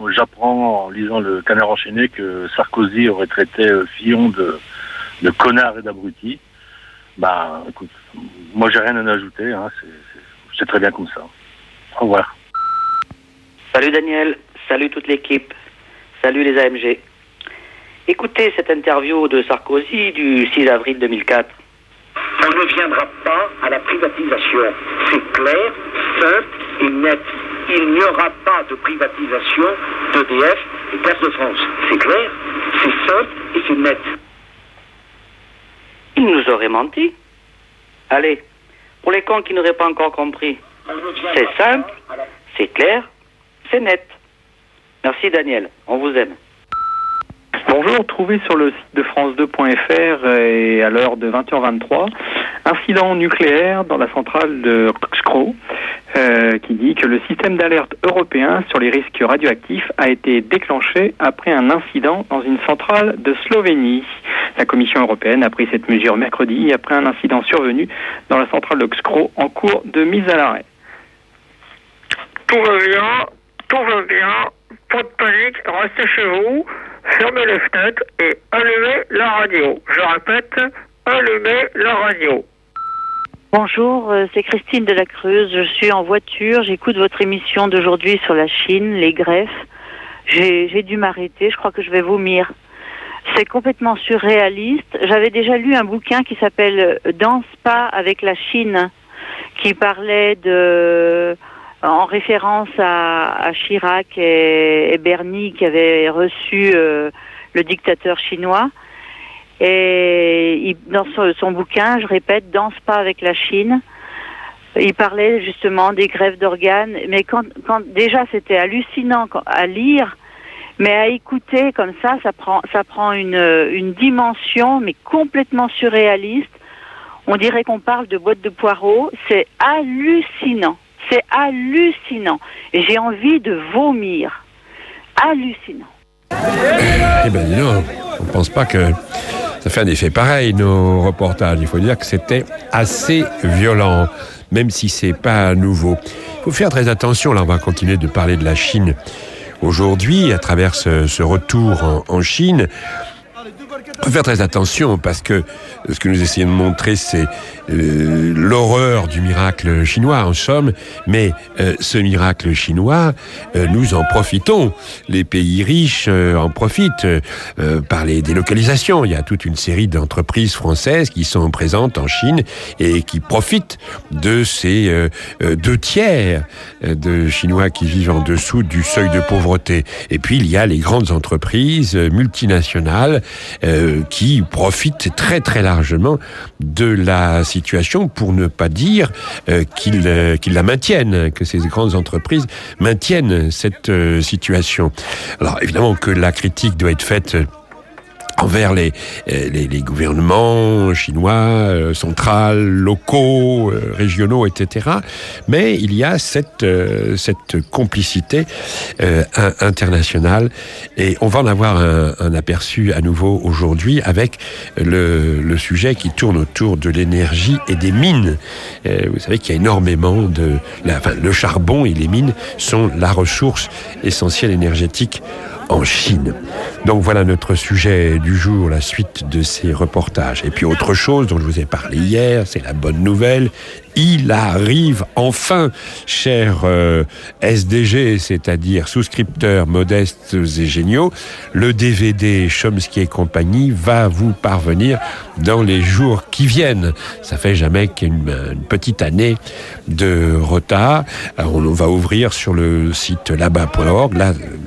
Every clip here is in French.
j'apprends en lisant le Canard enchaîné que Sarkozy aurait traité Fillon de connard et d'abruti. Bah, écoute, moi j'ai rien à ajouter, hein, c'est très bien comme ça. Au revoir. Salut Daniel, salut toute l'équipe, salut les AMG. Écoutez cette interview de Sarkozy du 6 avril 2004. On ne viendra pas à la privatisation. C'est clair, simple et net. Il n'y aura pas de privatisation d'EDF et Gaz de France. C'est clair, c'est simple et c'est net. Il nous aurait menti. Allez, pour les cons qui n'auraient pas encore compris, c'est simple, c'est clair, c'est net. Merci Daniel, on vous aime. Bonjour, trouvez sur le site de France2.fr et à l'heure de 20h23, incident nucléaire dans la centrale de Krsko, qui dit que le système d'alerte européen sur les risques radioactifs a été déclenché après un incident dans une centrale de Slovénie. La Commission européenne a pris cette mesure mercredi après un incident survenu dans la centrale de Krsko en cours de mise à l'arrêt. Tout va bien, pas de panique, restez chez vous, fermez les fenêtres et allumez la radio. Je répète, allumez la radio. Bonjour, c'est Christine de la Creuse. Je suis en voiture, j'écoute votre émission d'aujourd'hui sur la Chine, les greffes. J'ai dû m'arrêter, je crois que je vais vomir. C'est complètement surréaliste. J'avais déjà lu un bouquin qui s'appelle « Danse pas avec la Chine », qui parlait en référence à Chirac et Bernie qui avaient reçu le dictateur chinois. Et dans son bouquin, je répète, danse pas avec la Chine. Il parlait justement des greffes d'organes, mais quand déjà c'était hallucinant à lire, mais à écouter comme ça prend une dimension mais complètement surréaliste. On dirait qu'on parle de boîte de poireaux. C'est hallucinant. C'est hallucinant. Et j'ai envie de vomir. Hallucinant. Eh ben dis donc, on ne pense pas que ça fait un effet pareil, nos reportages. Il faut dire que c'était assez violent, même si c'est pas nouveau. Il faut faire très attention, là on va continuer de parler de la Chine aujourd'hui, à travers ce retour en Chine. Il faut faire très attention parce que ce que nous essayons de montrer, c'est l'horreur du miracle chinois, en somme. Mais ce miracle chinois, nous en profitons. Les pays riches en profitent par les délocalisations. Il y a toute une série d'entreprises françaises qui sont présentes en Chine et qui profitent de ces 2/3 de Chinois qui vivent en dessous du seuil de pauvreté. Et puis, il y a les grandes entreprises multinationales qui profitent très très largement de la situation, pour ne pas dire qu'ils la maintiennent, que ces grandes entreprises maintiennent cette situation. Alors évidemment que la critique doit être faite envers les gouvernements chinois, centrales, locaux, régionaux, etc. Mais il y a cette complicité internationale, et on va en avoir un aperçu à nouveau aujourd'hui avec le sujet qui tourne autour de l'énergie et des mines. Vous savez qu'il y a énormément le charbon et les mines sont la ressource essentielle énergétique en Chine. Donc voilà notre sujet du jour, la suite de ces reportages. Et puis autre chose dont je vous ai parlé hier, c'est la bonne nouvelle. Il arrive enfin, cher SDG, c'est-à-dire souscripteurs modestes et géniaux, le DVD Chomsky et compagnie va vous parvenir dans les jours qui viennent. Ça fait jamais qu'une petite année de retard. Alors, on va ouvrir sur le site là-bas.org,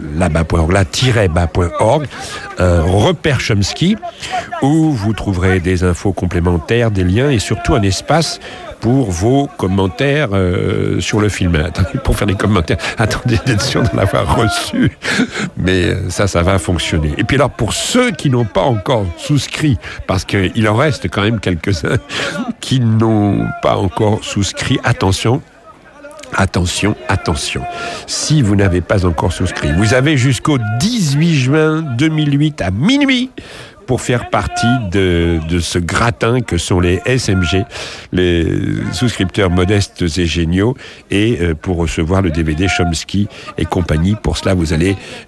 là-bas.org, un repère Chomsky, où vous trouverez des infos complémentaires, des liens et surtout un espace pour vos commentaires sur le film. Attendez, pour faire des commentaires, attendez d'être sûr d'en avoir reçu. Mais ça va fonctionner. Et puis alors, pour ceux qui n'ont pas encore souscrit, parce qu'il en reste quand même quelques-uns qui n'ont pas encore souscrit, attention. Si vous n'avez pas encore souscrit, vous avez jusqu'au 18 juin 2008 à minuit pour faire partie de ce gratin que sont les SMG, les souscripteurs modestes et géniaux, et pour recevoir le DVD Chomsky et compagnie. Pour cela, vous allez